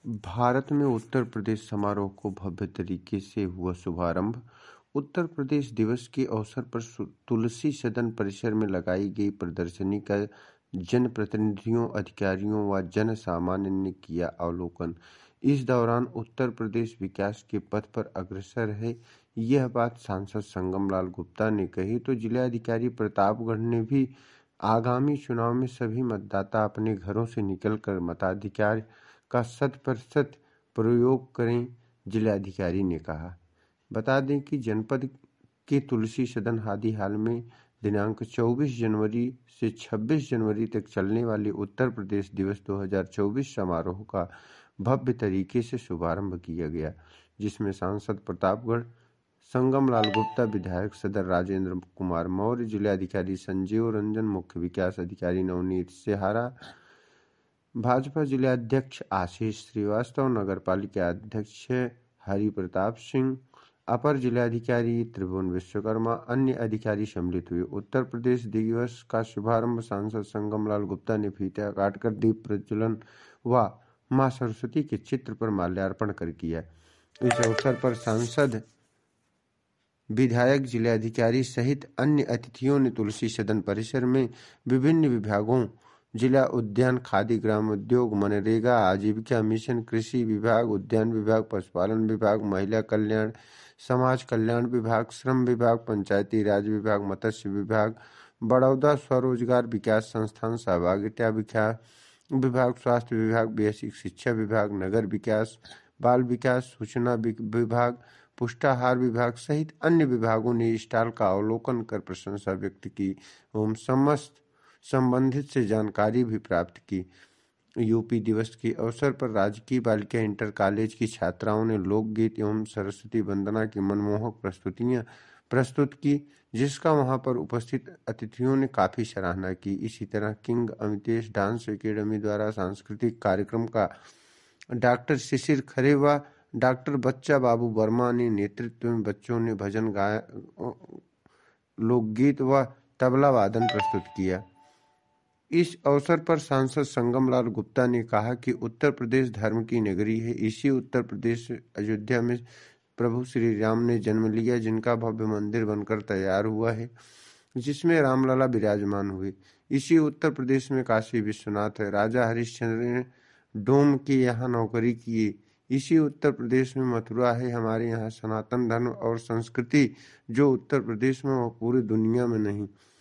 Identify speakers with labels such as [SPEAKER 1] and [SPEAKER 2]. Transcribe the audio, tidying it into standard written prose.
[SPEAKER 1] भारत में उत्तर प्रदेश समारोह को भव्य तरीके से हुआ शुभारंभ। उत्तर प्रदेश दिवस के अवसर पर तुलसी सदन परिसर में लगाई गई प्रदर्शनी का जनप्रतिनिधियों, अधिकारियों व जन सामान्य ने किया अवलोकन। इस दौरान उत्तर प्रदेश विकास के पथ पर अग्रसर है, यह बात सांसद संगम लाल गुप्ता ने कही। तो जिलाधिकारी प्रतापगढ़ ने भी आगामी चुनाव में सभी मतदाता अपने घरों से निकलकर मताधिकार का 100% प्रयोग करें, जिलाधिकारी ने कहा। बता दें कि जनपद के तुलसी सदन हादी हाल में दिनांक 24 जनवरी से 26 जनवरी तक चलने वाले उत्तर प्रदेश दिवस 2024 समारोह का भव्य तरीके से शुभारंभ किया गया, जिसमें सांसद प्रतापगढ़ संगम लाल गुप्ता, विधायक सदर राजेंद्र कुमार मौर्य, जिलाधिकारी संजीव रंजन, मुख्य विकास अधिकारी नवनीत सिहारा, भाजपा जिलाध्यक्ष आशीष श्रीवास्तव, नगरपालिका अध्यक्ष हरि प्रताप सिंह, अपर जिलाधिकारी त्रिभुवन विश्वकर्मा, अन्य अधिकारी सम्मिलित हुए। उत्तर प्रदेश दिवस का शुभारंभ सांसद संगम लाल गुप्ता ने फीता काटकर दीप प्रज्वलन व मां सरस्वती के चित्र पर माल्यार्पण कर किया। इस अवसर पर सांसद, विधायक, जिलाधिकारी सहित अन्य अतिथियों ने तुलसी सदन परिसर में विभिन्न विभागों, जिला उद्यान, खादी ग्राम उद्योग, मनरेगा, आजीविका मिशन, कृषि विभाग, उद्यान विभाग, पशुपालन विभाग, महिला कल्याण, समाज कल्याण विभाग, श्रम विभाग, पंचायती राज विभाग, मत्स्य विभाग, बड़ौदा स्वरोजगार विकास संस्थान, सहभागिता विभाग, स्वास्थ्य विभाग, बेसिक शिक्षा विभाग, नगर विकास, बाल विकास, सूचना विभाग, पुष्टाहार विभाग सहित अन्य विभागों ने स्टॉल का अवलोकन कर प्रशंसा व्यक्त की एवं समस्त संबंधित से जानकारी भी प्राप्त की। यूपी दिवस के अवसर पर राजकीय बालिका इंटर कॉलेज की छात्राओं ने लोकगीत एवं सरस्वती वंदना की मनमोहक प्रस्तुतियां प्रस्तुत की, जिसका वहां पर उपस्थित अतिथियों ने काफी सराहना की। इसी तरह किंग अमितेश डांस एकेडमी द्वारा सांस्कृतिक कार्यक्रम का डॉक्टर शिशिर खरे व डॉक्टर बच्चा बाबू वर्मा ने नेतृत्व में बच्चों ने भजन गाया, लोकगीत व तबला वादन प्रस्तुत किया। इस अवसर पर सांसद संगम लाल गुप्ता ने कहा कि उत्तर प्रदेश धर्म की नगरी है। इसी उत्तर प्रदेश अयोध्या में प्रभु श्री राम ने जन्म लिया, जिनका भव्य मंदिर बनकर तैयार हुआ है, जिसमें रामलला विराजमान हुए। इसी उत्तर प्रदेश में काशी विश्वनाथ है। राजा हरिश्चंद्र ने डोम के यहाँ नौकरी किए। इसी उत्तर प्रदेश में मथुरा है। हमारे यहाँ सनातन धर्म और संस्कृति जो उत्तर प्रदेश में और पूरी दुनिया में नहीं।